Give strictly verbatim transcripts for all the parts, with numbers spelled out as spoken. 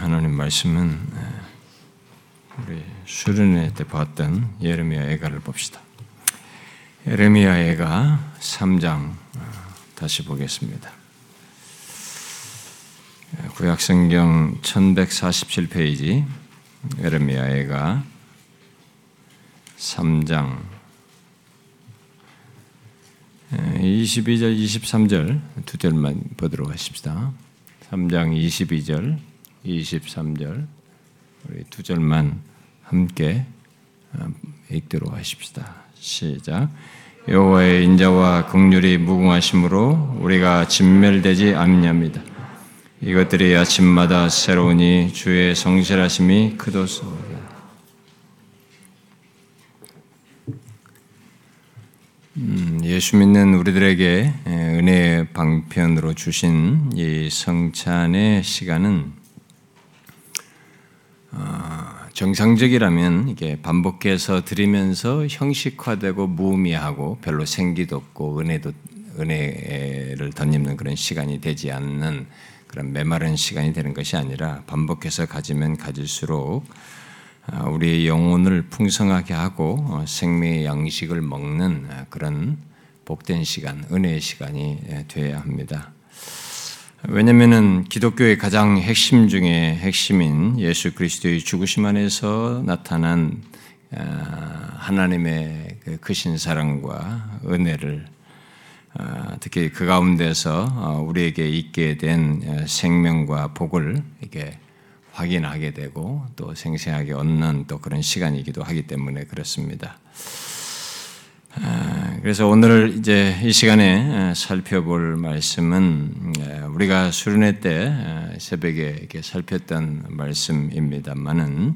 하나님 말씀은 우리 수련회 때 봤던 예레미야 애가를 봅시다. 예레미야 애가 삼 장 다시 보겠습니다. 구약성경 천백사십칠 페이지 예레미야 애가 삼 장 이십이 절, 이십삼 절 두 절만 보도록 하십시다. 삼 장 이십이 절, 이십삼 절 우리 두 절만 함께 읽도록 하십시다. 시작. 여호와의 인자와 긍휼이 무궁하심으로 우리가 진멸되지 않냐입니다. 이것들이 아침마다 새로우니 주의 성실하심이 크도소이다. 음, 예수 믿는 우리들에게 은혜의 방편으로 주신 이 성찬의 시간은 어, 정상적이라면 이게 반복해서 드리면서 형식화되고 무의미하고 별로 생기도 없고 은혜도 은혜를 덧입는 그런 시간이 되지 않는 그런 메마른 시간이 되는 것이 아니라 반복해서 가지면 가질수록 우리의 영혼을 풍성하게 하고 생명의 양식을 먹는 그런 복된 시간, 은혜의 시간이 되어야 합니다. 왜냐하면 기독교의 가장 핵심 중에 핵심인 예수 그리스도의 죽으심 안에서 나타난 하나님의 크신 사랑과 은혜를 특히 그 가운데서 우리에게 있게 된 생명과 복을 이게 확인하게 되고 또 생생하게 얻는 또 그런 시간이기도 하기 때문에 그렇습니다. 그래서 오늘 이제 이 시간에 살펴볼 말씀은 우리가 수련회 때 새벽에 이렇게 살폈던 말씀입니다만은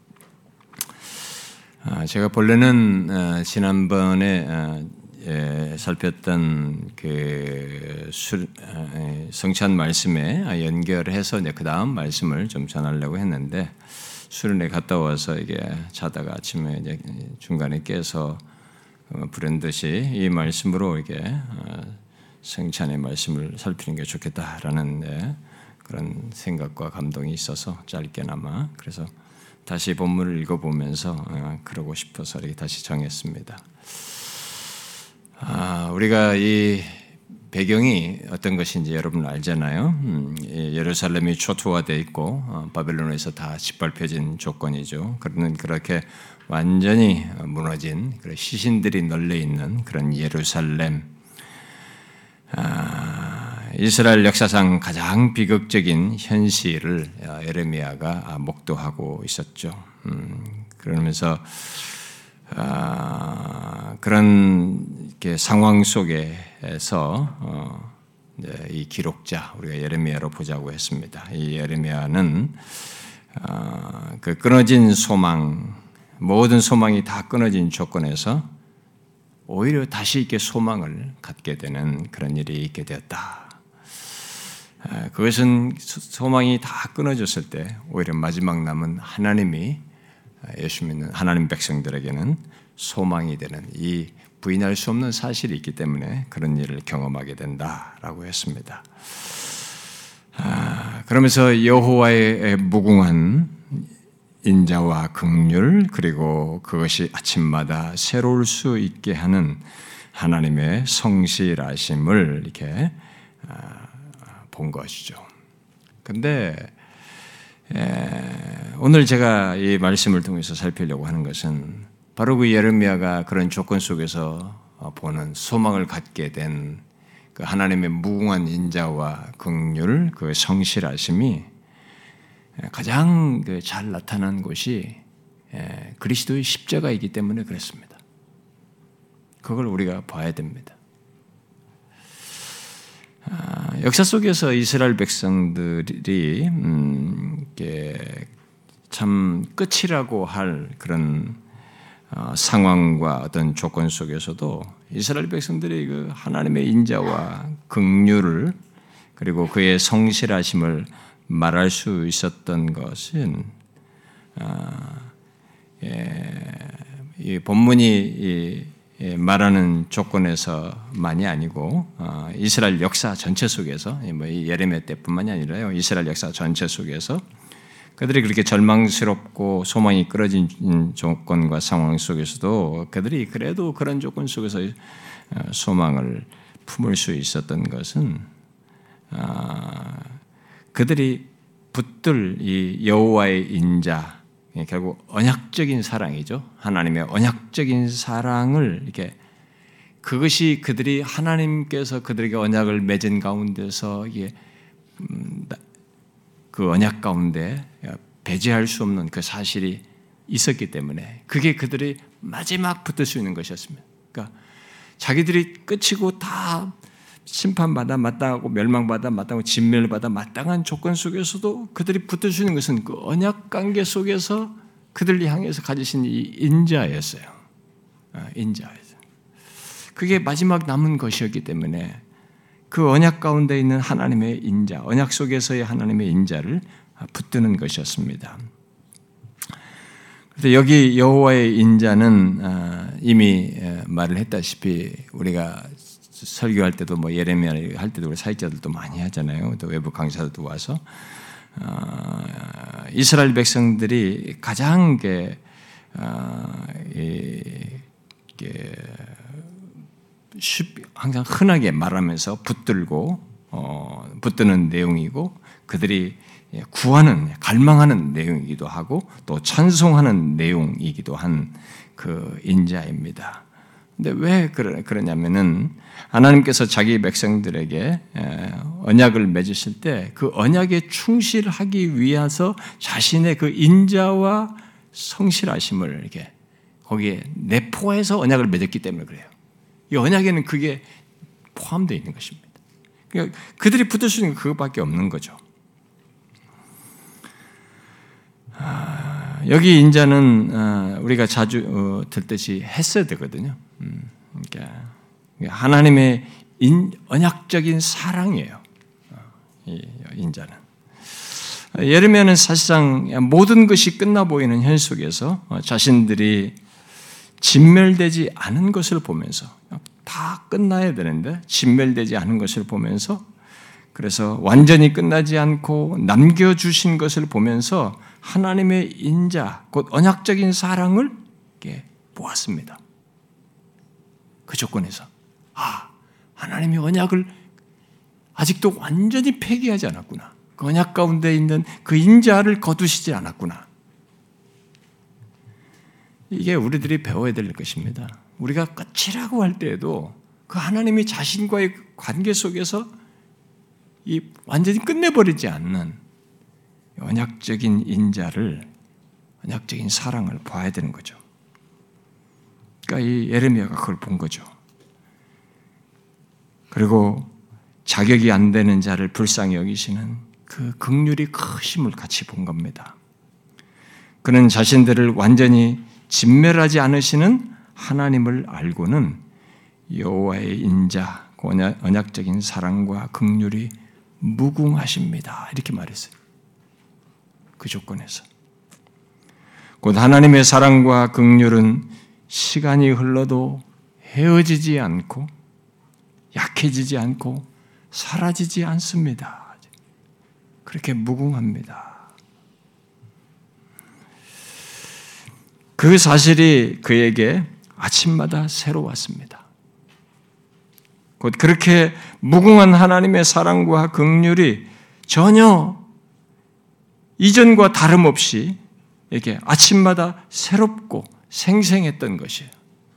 제가 본래는 지난번에 살폈던 그 성찬 말씀에 연결해서 이제 그 다음 말씀을 좀 전하려고 했는데 수련회 갔다 와서 이게 자다가 아침에 이제 중간에 깨서 부른 듯이 이 말씀으로 이게 성찬의 말씀을 살피는 게 좋겠다라는 그런 생각과 감동이 있어서 짧게나마 그래서 다시 본문을 읽어보면서 그러고 싶어서 이렇게 다시 정했습니다. 아, 우리가 이 배경이 어떤 것인지 여러분 알잖아요. 음, 예루살렘이 초토화되어 있고 어, 바벨론에서 다 짓밟혀진 조건이죠. 그러는 그렇게 완전히 무너진 시신들이 널려 있는 그런 예루살렘. 아, 이스라엘 역사상 가장 비극적인 현실을 예레미야가 목도하고 있었죠. 음, 그러면서 아, 그런 이렇게 상황 속에서 어, 이 기록자 우리가 예레미야로 보자고 했습니다. 이 예레미야는 어, 그 끊어진 소망, 모든 소망이 다 끊어진 조건에서 오히려 다시 이렇게 소망을 갖게 되는 그런 일이 있게 되었다. 아, 그것은 소망이 다 끊어졌을 때 오히려 마지막 남은 하나님이 예수 믿는 하나님 백성들에게는 소망이 되는 이 부인할 수 없는 사실이 있기 때문에 그런 일을 경험하게 된다라고 했습니다. 아, 그러면서 여호와의 무궁한 인자와 긍휼 그리고 그것이 아침마다 새로울 수 있게 하는 하나님의 성실하심을 이렇게 본 것이죠. 그런데 오늘 제가 이 말씀을 통해서 살피려고 하는 것은 바로 그 예레미야가 그런 조건 속에서 보는 소망을 갖게 된 그 하나님의 무궁한 인자와 긍휼, 그 성실하심이 가장 잘 나타난 곳이 그리스도의 십자가이기 때문에 그렇습니다. 그걸 우리가 봐야 됩니다. 역사 속에서 이스라엘 백성들이 음, 참 끝이라고 할 그런 어, 상황과 어떤 조건 속에서도 이스라엘 백성들이 그 하나님의 인자와 긍휼을 그리고 그의 성실하심을 말할 수 있었던 것은 어, 예, 이 본문이 이, 말하는 조건에서만이 아니고 어, 이스라엘 역사 전체 속에서 뭐 예레미야 때뿐만이 아니라요. 이스라엘 역사 전체 속에서 그들이 그렇게 절망스럽고 소망이 끊어진 조건과 상황 속에서도 그들이 그래도 그런 조건 속에서 소망을 품을 수 있었던 것은 그들이 붙들 이 여호와의 인자, 결국 언약적인 사랑이죠. 하나님의 언약적인 사랑을 이렇게 그것이 그들이 하나님께서 그들에게 언약을 맺은 가운데서 이게 그 언약 가운데 배제할 수 없는 그 사실이 있었기 때문에 그게 그들이 마지막 붙을 수 있는 것이었습니다. 그러니까 자기들이 끝이고 다 심판받아 마땅하고 멸망받아 마땅하고 진멸받아 마땅한 조건 속에서도 그들이 붙을 수 있는 것은 그 언약 관계 속에서 그들을 향해서 가지신 이 인자였어요. 인자였어요. 그게 마지막 남은 것이었기 때문에 그 언약 가운데 있는 하나님의 인자, 언약 속에서의 하나님의 인자를 붙드는 것이었습니다. 그런데 여기 여호와의 인자는 이미 말을 했다시피 우리가 설교할 때도 뭐 예레미야 할 때도 우리 사역자들도 많이 하잖아요. 또 외부 강사들도 와서 이스라엘 백성들이 가장 게 항상 흔하게 말하면서 붙들고 어, 붙드는 내용이고 그들이 구하는 갈망하는 내용이기도 하고 또 찬송하는 내용이기도 한 그 인자입니다. 근데 왜 그러냐면은 하나님께서 자기 백성들에게 언약을 맺으실 때 그 언약에 충실하기 위해서 자신의 그 인자와 성실하심을 이렇게 거기에 내포해서 언약을 맺었기 때문에 그래요. 이 언약에는 그게 포함되어 있는 것입니다. 그러니까 그들이 붙을 수 있는 그것밖에 없는 거죠. 아, 여기 인자는 우리가 자주 듣듯이 헤세드거든요. 그러니까 하나님의 인, 언약적인 사랑이에요. 이 인자는. 예레미야는 사실상 모든 것이 끝나 보이는 현 속에서 자신들이 진멸되지 않은 것을 보면서 다 끝나야 되는데 진멸되지 않은 것을 보면서 그래서 완전히 끝나지 않고 남겨주신 것을 보면서 하나님의 인자, 곧 언약적인 사랑을 보았습니다. 그 조건에서 아, 하나님의 언약을 아직도 완전히 폐기하지 않았구나. 그 언약 가운데 있는 그 인자를 거두시지 않았구나. 이게 우리들이 배워야 될 것입니다. 우리가 끝이라고 할 때에도 그 하나님이 자신과의 관계 속에서 이 완전히 끝내버리지 않는 언약적인 인자를, 언약적인 사랑을 봐야 되는 거죠. 그러니까 이 예레미야가 그걸 본 거죠. 그리고 자격이 안 되는 자를 불쌍히 여기시는 그 긍휼이 크심을 같이 본 겁니다. 그는 자신들을 완전히 진멸하지 않으시는 하나님을 알고는 여호와의 인자, 언약적인 사랑과 긍휼이 무궁하십니다. 이렇게 말했어요. 그 조건에서. 곧 하나님의 사랑과 긍휼은 시간이 흘러도 헤어지지 않고 약해지지 않고 사라지지 않습니다. 그렇게 무궁합니다. 그 사실이 그에게 아침마다 새로웠습니다. 곧 그렇게 무궁한 하나님의 사랑과 긍휼이 전혀 이전과 다름없이 이렇게 아침마다 새롭고 생생했던 것이에요.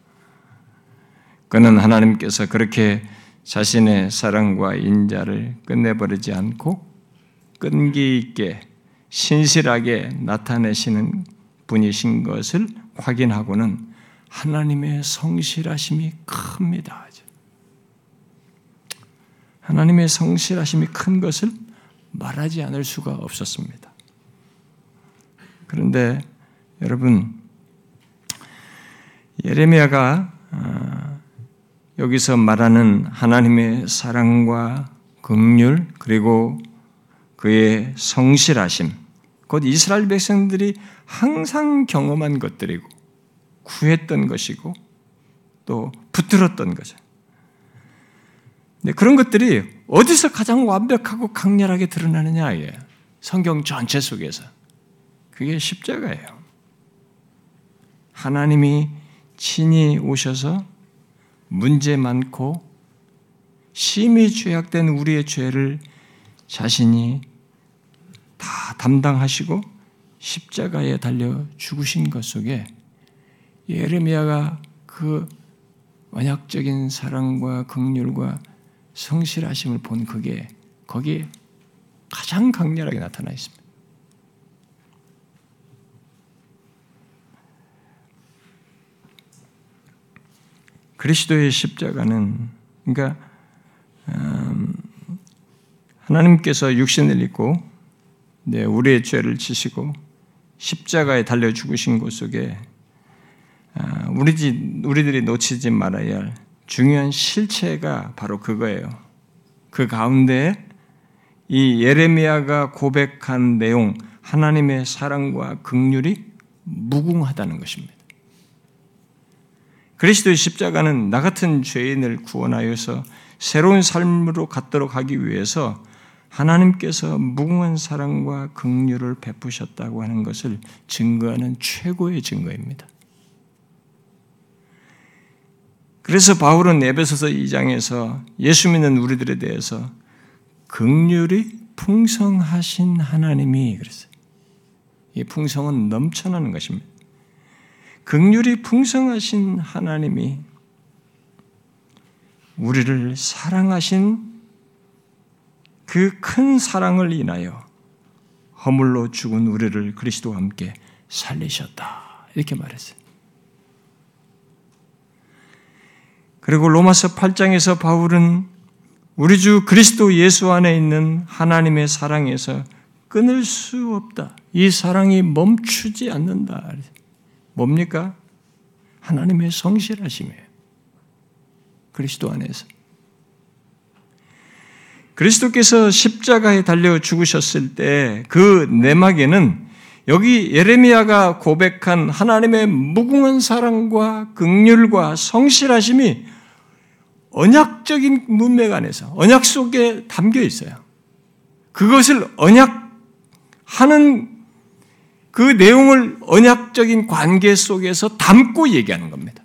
그는 하나님께서 그렇게 자신의 사랑과 인자를 끝내버리지 않고 끈기 있게 신실하게 나타내시는 분이신 것을 확인하고는 하나님의 성실하심이 큽니다. 하나님의 성실하심이 큰 것을 말하지 않을 수가 없었습니다. 그런데 여러분, 예레미야가 여기서 말하는 하나님의 사랑과 긍휼 그리고 그의 성실하심, 곧 이스라엘 백성들이 항상 경험한 것들이고 구했던 것이고 또 붙들었던 거죠. 근데 그런 것들이 어디서 가장 완벽하고 강렬하게 드러나느냐 이게 성경 전체 속에서 그게 십자가예요. 하나님이 친히 오셔서 문제 많고 심히 죄악된 우리의 죄를 자신이 다 담당하시고 십자가에 달려 죽으신 것 속에 예레미야가 그 언약적인 사랑과 긍휼과 성실하심을 본 그게 거기에 가장 강렬하게 나타나 있습니다. 그리스도의 십자가는 그러니까 음, 하나님께서 육신을 입고 네, 우리의 죄를 지시고 십자가에 달려 죽으신 곳 속에 우리 우리들이 놓치지 말아야 할 중요한 실체가 바로 그거예요. 그 가운데 이 예레미야가 고백한 내용, 하나님의 사랑과 긍휼이 무궁하다는 것입니다. 그리스도의 십자가는 나 같은 죄인을 구원하여서 새로운 삶으로 갖도록 하기 위해서 하나님께서 무궁한 사랑과 긍휼을 베푸셨다고 하는 것을 증거하는 최고의 증거입니다. 그래서 바울은 에베소서 이 장에서 예수 믿는 우리들에 대해서 긍휼이 풍성하신 하나님이 그랬어요. 이 풍성은 넘쳐나는 것입니다. 긍휼이 풍성하신 하나님이 우리를 사랑하신 그 큰 사랑을 인하여 허물로 죽은 우리를 그리스도와 함께 살리셨다. 이렇게 말했어요. 그리고 로마서 팔 장에서 바울은 우리 주 그리스도 예수 안에 있는 하나님의 사랑에서 끊을 수 없다. 이 사랑이 멈추지 않는다. 뭡니까? 하나님의 성실하심이에요. 그리스도 안에서. 그리스도께서 십자가에 달려 죽으셨을 때 그 내막에는 여기 예레미야가 고백한 하나님의 무궁한 사랑과 긍휼과 성실하심이 언약적인 문맥 안에서 언약 속에 담겨 있어요. 그것을 언약하는 그 내용을 언약적인 관계 속에서 담고 얘기하는 겁니다.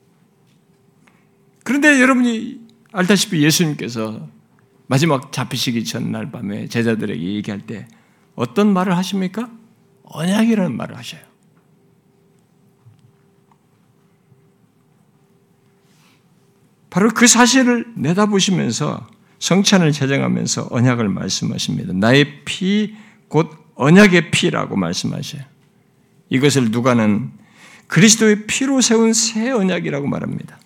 그런데 여러분이 알다시피 예수님께서 마지막 잡히시기 전날 밤에 제자들에게 얘기할 때 어떤 말을 하십니까? 언약이라는 말을 하셔요. 바로 그 사실을 내다보시면서 성찬을 제정하면서 언약을 말씀하십니다. 나의 피, 곧 언약의 피라고 말씀하셔요. 이것을 누가는 그리스도의 피로 세운 새 언약이라고 말합니다.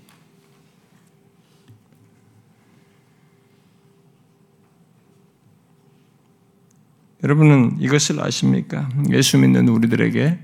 여러분은 이것을 아십니까? 예수 믿는 우리들에게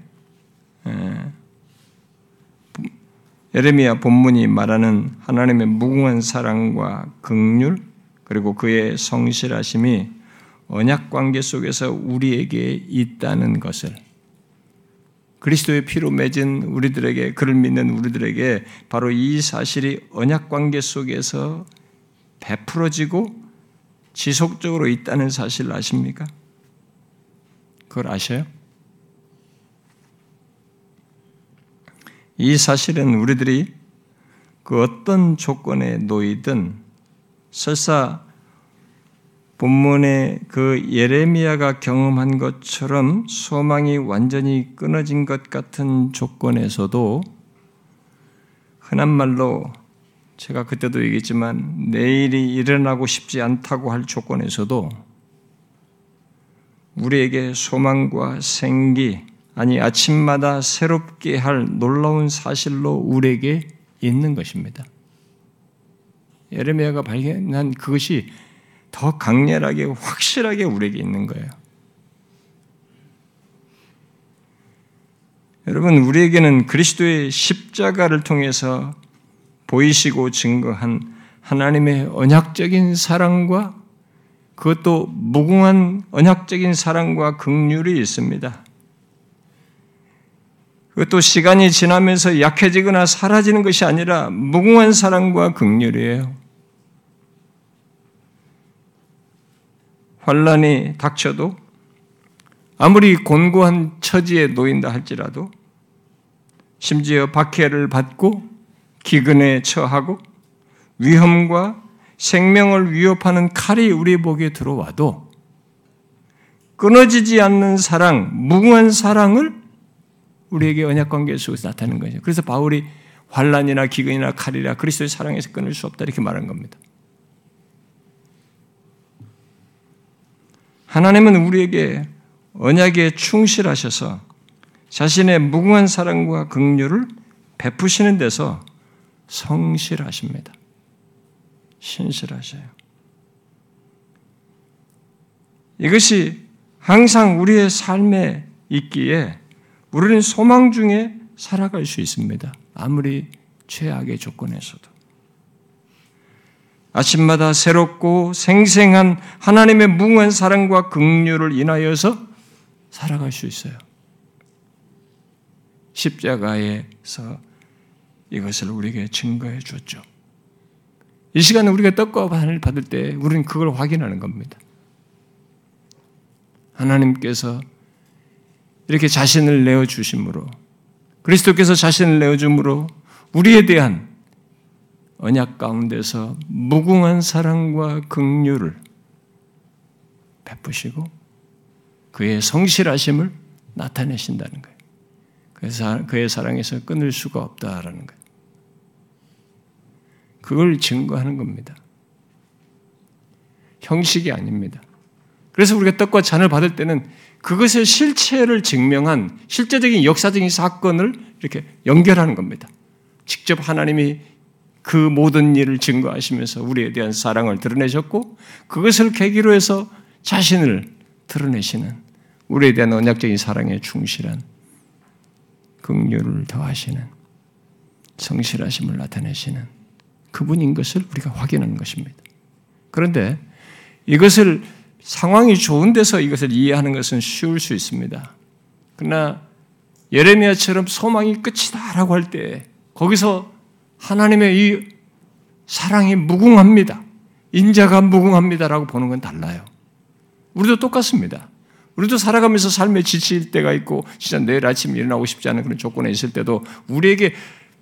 예레미야 본문이 말하는 하나님의 무궁한 사랑과 긍휼 그리고 그의 성실하심이 언약 관계 속에서 우리에게 있다는 것을 그리스도의 피로 맺은 우리들에게 그를 믿는 우리들에게 바로 이 사실이 언약 관계 속에서 베풀어지고 지속적으로 있다는 사실을 아십니까? 그걸 아셔요? 이 사실은 우리들이 그 어떤 조건에 놓이든 설사 본문의 그 예레미야가 경험한 것처럼 소망이 완전히 끊어진 것 같은 조건에서도 흔한 말로 제가 그때도 얘기했지만 내일이 일어나고 싶지 않다고 할 조건에서도 우리에게 소망과 생기, 아니 아침마다 새롭게 할 놀라운 사실로 우리에게 있는 것입니다. 예레미야가 발견한 그것이 더 강렬하게 확실하게 우리에게 있는 거예요. 여러분, 우리에게는 그리스도의 십자가를 통해서 보이시고 증거한 하나님의 언약적인 사랑과 그것도 무궁한 언약적인 사랑과 긍휼이 있습니다. 그것도 시간이 지나면서 약해지거나 사라지는 것이 아니라 무궁한 사랑과 긍휼이에요. 환난이 닥쳐도 아무리 곤고한 처지에 놓인다 할지라도 심지어 박해를 받고 기근에 처하고 위험과 생명을 위협하는 칼이 우리 목에 들어와도 끊어지지 않는 사랑, 무궁한 사랑을 우리에게 언약 관계 속에서 나타내는 거죠. 그래서 바울이 환난이나 기근이나 칼이라 그리스도의 사랑에서 끊을 수 없다 이렇게 말한 겁니다. 하나님은 우리에게 언약에 충실하셔서 자신의 무궁한 사랑과 긍휼을 베푸시는 데서 성실하십니다. 신실하셔요. 이것이 항상 우리의 삶에 있기에 우리는 소망 중에 살아갈 수 있습니다. 아무리 최악의 조건에서도. 아침마다 새롭고 생생한 하나님의 무궁한 사랑과 긍휼을 인하여서 살아갈 수 있어요. 십자가에서 이것을 우리에게 증거해 줬죠. 이 시간에 우리가 떡과 반을 받을 때 우리는 그걸 확인하는 겁니다. 하나님께서 이렇게 자신을 내어주심으로 그리스도께서 자신을 내어줌으로 우리에 대한 언약 가운데서 무궁한 사랑과 긍휼을 베푸시고 그의 성실하심을 나타내신다는 거예요. 그래서 그의 사랑에서 끊을 수가 없다라는 거예요. 그걸 증거하는 겁니다. 형식이 아닙니다. 그래서 우리가 떡과 잔을 받을 때는 그것의 실체를 증명한 실제적인 역사적인 사건을 이렇게 연결하는 겁니다. 직접 하나님이 그 모든 일을 증거하시면서 우리에 대한 사랑을 드러내셨고 그것을 계기로 해서 자신을 드러내시는 우리에 대한 언약적인 사랑에 충실한 긍휼을 더하시는 성실하심을 나타내시는 그분인 것을 우리가 확인하는 것입니다. 그런데 이것을 상황이 좋은 데서 이것을 이해하는 것은 쉬울 수 있습니다. 그러나 예레미야처럼 소망이 끝이다라고 할 때 거기서 하나님의 이 사랑이 무궁합니다. 인자가 무궁합니다라고 보는 건 달라요. 우리도 똑같습니다. 우리도 살아가면서 삶에 지칠 때가 있고 진짜 내일 아침 일어나고 싶지 않은 그런 조건에 있을 때도 우리에게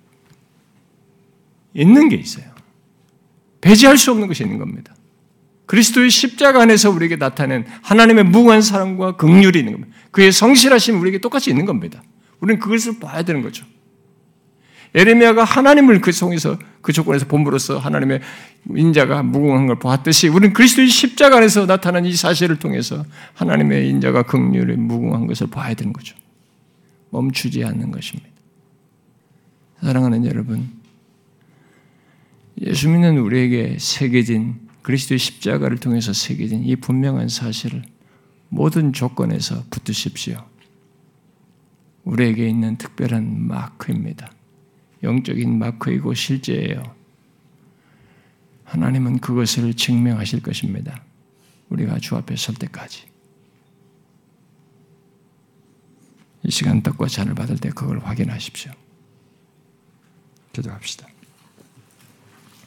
있는 게 있어요. 배제할 수 없는 것이 있는 겁니다. 그리스도의 십자가 안에서 우리에게 나타낸 하나님의 무궁한 사랑과 긍휼이 있는 겁니다. 그의 성실하심이 우리에게 똑같이 있는 겁니다. 우리는 그것을 봐야 되는 거죠. 예레미야가 하나님을 그 속에서 그 조건에서 본부로서 하나님의 인자가 무궁한 걸 보았듯이 우리는 그리스도의 십자가 안에서 나타난 이 사실을 통해서 하나님의 인자가 긍휼이 무궁한 것을 봐야 되는 거죠. 멈추지 않는 것입니다. 사랑하는 여러분, 예수 믿는 우리에게 새겨진 그리스도의 십자가를 통해서 새겨진 이 분명한 사실을 모든 조건에서 붙드십시오. 우리에게 있는 특별한 마크입니다. 영적인 마크이고 실제예요. 하나님은 그것을 증명하실 것입니다. 우리가 주 앞에 설 때까지. 이 시간 떡과 잔을 받을 때 그걸 확인하십시오. 기도합시다.